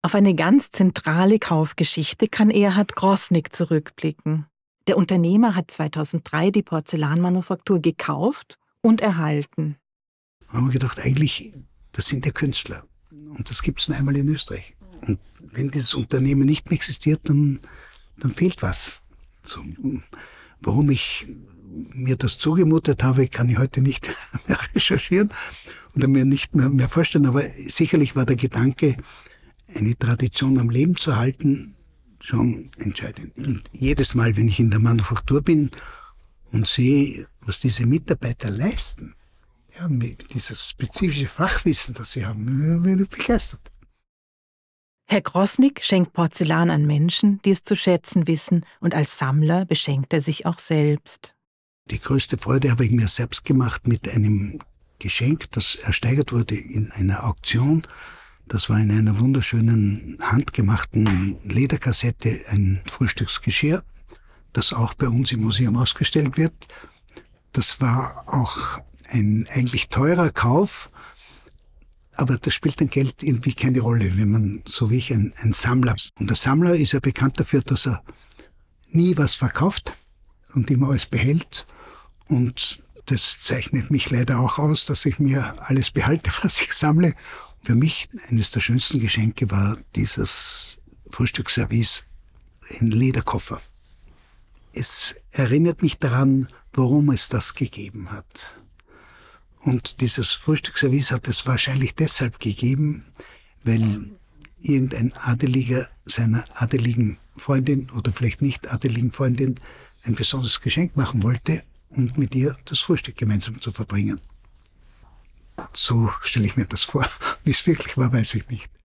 Auf eine ganz zentrale Kaufgeschichte kann Erhard Grosnick zurückblicken. Der Unternehmer hat 2003 die Porzellanmanufaktur gekauft und erhalten. Da haben wir gedacht, eigentlich, das sind ja Künstler. Und das gibt es nur einmal in Österreich. Und wenn dieses Unternehmen nicht mehr existiert, dann fehlt was. So, warum ich mir das zugemutet habe, kann ich heute nicht mehr recherchieren oder mir nicht mehr vorstellen. Aber sicherlich war der Gedanke, eine Tradition am Leben zu halten, schon entscheidend. Und jedes Mal, wenn ich in der Manufaktur bin und sehe, was diese Mitarbeiter leisten, ja, mit dieses spezifische Fachwissen, das sie haben, bin ich begeistert. Herr Grosnick schenkt Porzellan an Menschen, die es zu schätzen wissen, und als Sammler beschenkt er sich auch selbst. Die größte Freude habe ich mir selbst gemacht mit einem Geschenk, das ersteigert wurde in einer Auktion. Das war in einer wunderschönen, handgemachten Lederkassette ein Frühstücksgeschirr, das auch bei uns im Museum ausgestellt wird. Das war auch ein eigentlich teurer Kauf, aber das spielt dann Geld irgendwie keine Rolle, wenn man, so wie ich, ein Sammler ist. Und der Sammler ist ja bekannt dafür, dass er nie was verkauft und immer alles behält. Und das zeichnet mich leider auch aus, dass ich mir alles behalte, was ich sammle. Für mich eines der schönsten Geschenke war dieses Frühstücksservice in Lederkoffer. Es erinnert mich daran, warum es das gegeben hat. Und dieses Frühstücksservice hat es wahrscheinlich deshalb gegeben, weil irgendein Adeliger seiner adeligen Freundin oder vielleicht nicht adeligen Freundin ein besonderes Geschenk machen wollte und mit ihr das Frühstück gemeinsam zu verbringen. So stelle ich mir das vor. Wie es wirklich war, weiß ich nicht.